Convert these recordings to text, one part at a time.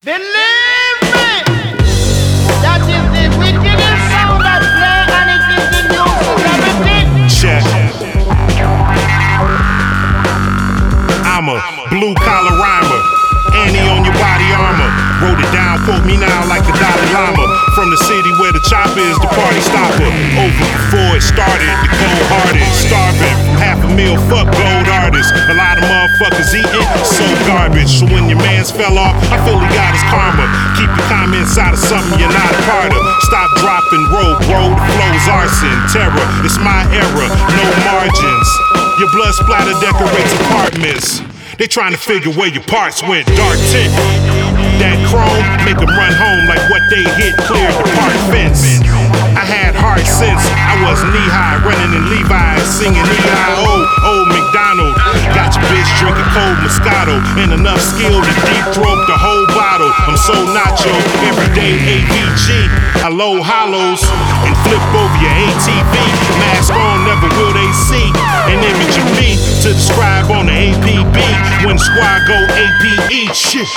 Believe me, that is the wickedest sound that play, and it is the new celebrity. Check. I'm a blue collar rhymer. Annie on your body armor. Wrote it down, quote me now like the Dalai Lama. From the city where the chopper is the party stopper. Over before it started, the cold hearted. Starving from half a meal, fuck gold artists. A lot of motherfuckers eating, so garbage. So when your mans fell off, I feel he got his karma. Keep your comments out of something you're not a part of. Stop, drop, and roll, bro. The flow's arson, terror. It's my era, no margins. Your blood splatter decorates apartments. They trying to figure where your parts went. Dark tint, that chrome make them run home like what they hit cleared the park fence. I had hard sense, I was knee high, running in Levi's, singing E.I.O. Old McDonald. Got your bitch drinking cold Moscato, and enough skill to deep throat the whole bottle. I'm so nacho, everyday AVG. I low hollows and flip over your ATV. Mask on, never will they see an image of me to describe on the APB. When the squad go APE, shit.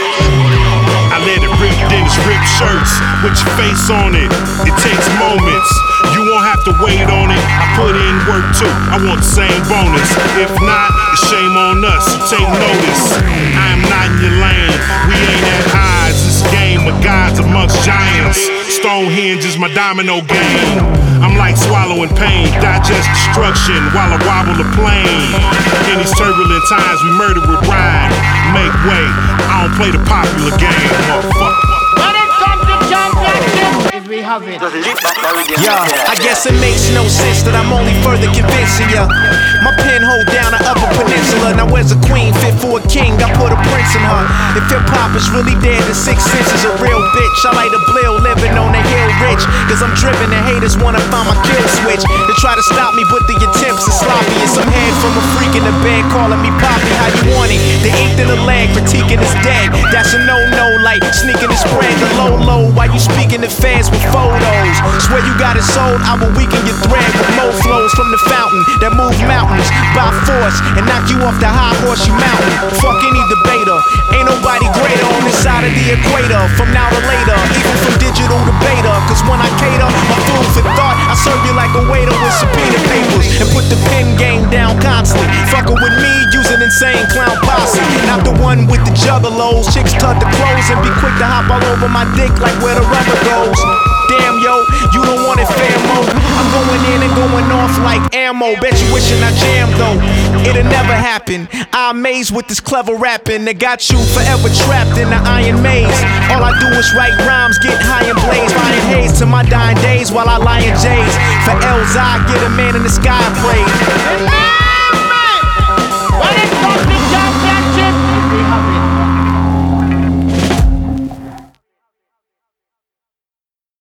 I let it rip, then it's ripped shirts with your face on it. It takes moments, you won't have to wait on it. I put in work too, I want the same bonus. If not, it's shame on us, so take notice. I am not in your lane, we ain't at odds. This game of gods amongst giants. Stonehenge is my domino game. I'm like swallowing pain, digest destruction while I wobble the plane. In these turbulent times, we murder with rhyme. Make way, I don't play the popular game, motherfucker. When it comes to championship, we have it. Yeah, I guess it makes no sense that I'm only further convincing ya. My pen hold down the upper peninsula. Now where's a queen fit for a king? I put a prince in her. If hip-hop is really dead, the sixth sense is a real bitch. I like the blill living on the hill rich, cause I'm driven and haters wanna find my kill switch. They try to stop me, but the attempts are sloppy. And some head from a freak in the bed calling me poppy. How you want it? The inked in the leg, critiquing is dead. That's a no-no, like sneaking the spread. The low-low, while you speaking to fans with photos. Swear you got it sold, I will weaken your thread with more flows from the fountain that move mountains by force and knock you off the high horse you mountain. Fuck any debater, ain't nobody greater on this side of the equator. From now to later, even from digital to beta. Cause when I cater, my food for thought, I serve you like a waiter with subpoena papers and put the pen game down constantly. Fuckin' with me, use an insane clown posse. Not the one with the juggalos, chicks tug the clothes and be quick to hop all over my dick like where the rubber goes. Damn yo, you don't want it fair mode. I'm going in and going off like ammo. Bet you wishing I jammed though. It'll never happen. I'm amazed with this clever rapping that got you forever trapped in the iron maze. All I do is write rhymes, get high and blaze, flying haze to my dying days while I lie in J's. For L's I get a man in the sky praise.